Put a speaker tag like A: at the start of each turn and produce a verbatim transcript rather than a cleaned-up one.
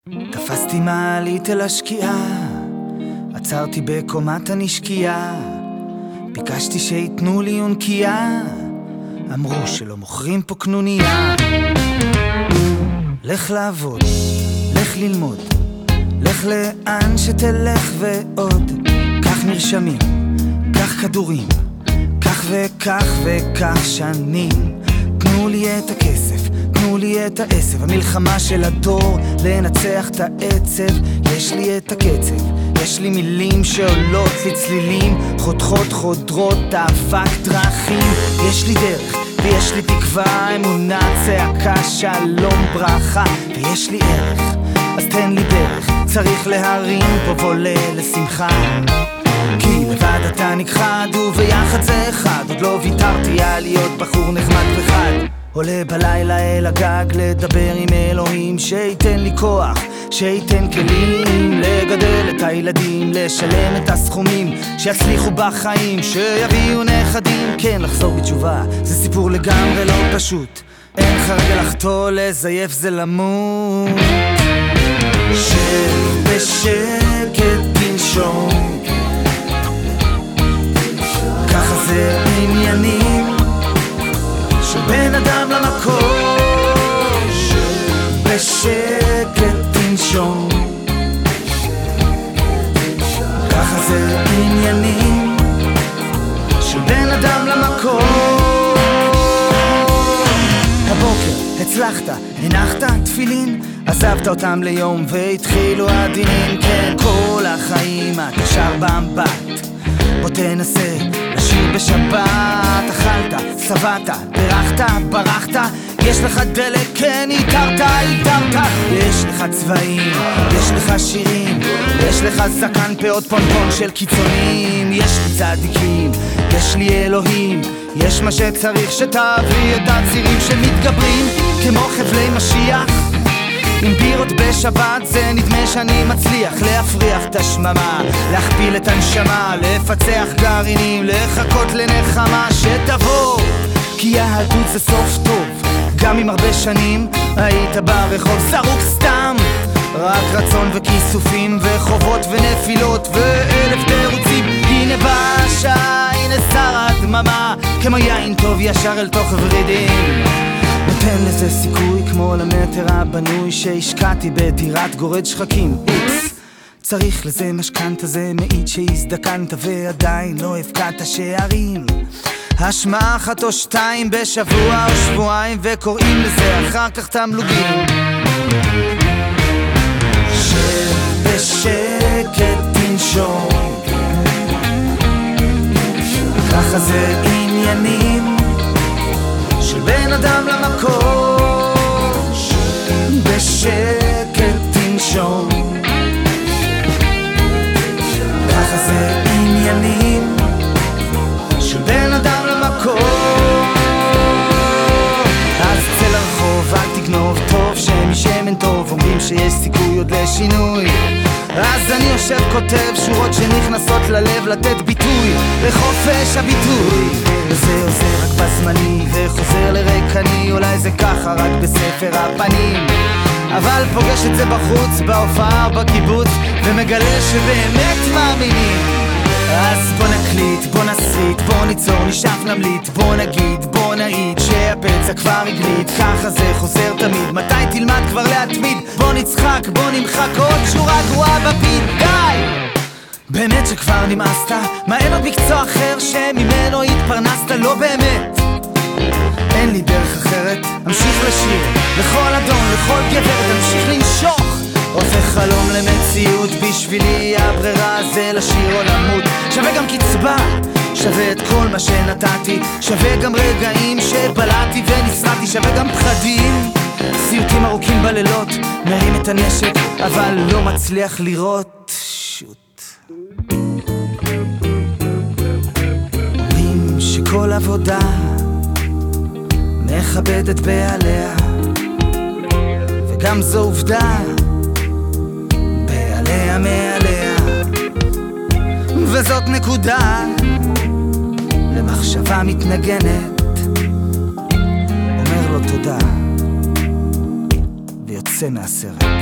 A: תפסתי מעלית אל השקיעה, עצרתי בקומת הנשקייה, ביקשתי שיתנו לי יונקייה, אמרו שלא מוכרים פה קנוניה. לך לעבוד, לך ללמוד, לך לאן שתלך ועוד, קח מרשמים, קח כדורים, קח וכך וכך שנים. תנו לי את הכסף, תנו לי את העשב, המלחמה של הדור לנצח את העצב. יש לי את הקצב, יש לי מילים שעולות לצלילים, חותכות חודרות אבק דרכים. יש לי דרך ויש לי תקווה, אמונה, צעקה, שלום, ברכה, ויש לי ערך, אז תן לי דרך, צריך להרים פה ועולה לשמחה, כי לבד אתה נכחד וביחד זה אחד. עוד לא ויתרתי על להיות בחור נחמד וחד, עולה בלילה אל הגג לדבר עם אלוהים, שייתן לי כוח, שייתן כלים לגדל את הילדים, לשלם את הסכומים, שיצליחו בחיים, שיביאו נכדים. כן, לחזור בתשובה זה סיפור לגמרי לא פשוט, אין לך רגע לחתול, לזייף זה למות. שב בשקט תנשום, ככה זה עניינים של בן אדם למקום. בשקט תנשום, ככה זה עניינים של בן אדם למקום. הבוקר הצלחת, הנחת תפילין, עזבת אותם ליום והתחילו הדינים. כן, כל החיים אתה שר במבט, בוא תנסה לשיר בשבת. אכלת, שבעת, פרחת, ברחת, יש לך דלק, כן, איתרת, איתרת. יש לך צבעים, יש לך שירים, יש לך זקן פאות פונפון של קיצונים. יש לי צדיקים, יש לי אלוהים, יש מה שצריך שתביא את הצירים שמתגברים כמו חבלי משיח. עם בירות בשבת זה נדמה שאני מצליח להפריח את השממה, להכפיל את הנשמה, לפצח גרעינים, לחכות לנחמה שתבוא, כי יהדות זה סוף טוב. גם אם הרבה שנים היית ברחוב זרוק סתם, רק רצון וכיסופים וחובות ונפילות ואלף תירוצים. הנה בא השעה, הנה שר הדממה, כמו יין טוב ישר אל תוך ורידים. נותן לזה סיכוי כמו למטר הבנוי שהשקעתי בדירת גורד שחקים איקס. צריך לזה משכנתה, זה מעיד שהזדקנת ועדיין לא הבקעת שערים. השמעה אחת או שתיים בשבוע או שבועיים, וקוראים לזה אחר כך תמלוגים. שב בשקט תנשום, ככה זה עניינים של בן אדם למקום. בשקט תנשום, ככה זה עניינים של בן אדם למקום. אז צא לרחוב, אל תגנוב, טוב שם משמן טוב, אומרים שיש סיכוי עוד לשינוי. אז אני יושב כותב שורות שנכנסות ללב, לתת ביטוי לחופש הביטוי. וזה עוזר רק בזמני וחוזר לריקני, אולי זה ככה רק בספר הפנים, אבל פוגש את זה בחוץ, בהופעה או בקיבוץ, ומגלה שבאמת מאמינים. אז בוא נקליט, בוא נסריט, בוא ניצור, נשאף נמליט, בוא נגיד, בוא נעיד שהפצע כבר הגליד. ככה זה חוזר תמיד, מתי תלמד כבר להתמיד? בוא נצחק, בוא נמחק עוד שורה גרועה בפיד. די! באמת שכבר נמאסת? מה אין עוד מקצוע אחר שממנו התפרנסת? לא באמת, אין לי דרך אחרת, אמשיך לשיר לכל אדון, לכל גברת, אמשיך לנשוך. הופך חלום למציאות, בשבילי הברירה זה לשיר או למות. שווה גם קצבה, שווה את כל מה שנתתי, שווה גם רגעים שבלעתי ונשרתי, שווה גם פחדים, סיוטים ארוכים בלילות, מרים את הנשק אבל לא מצליח לראות. שוט, אומרים שכל עבודה מכבדת בעליה, וגם זו עובדה, בעליה מעליה, וזאת נקודה למחשבה מתנגנת. אומר לו תודה ויוצא מהסרט.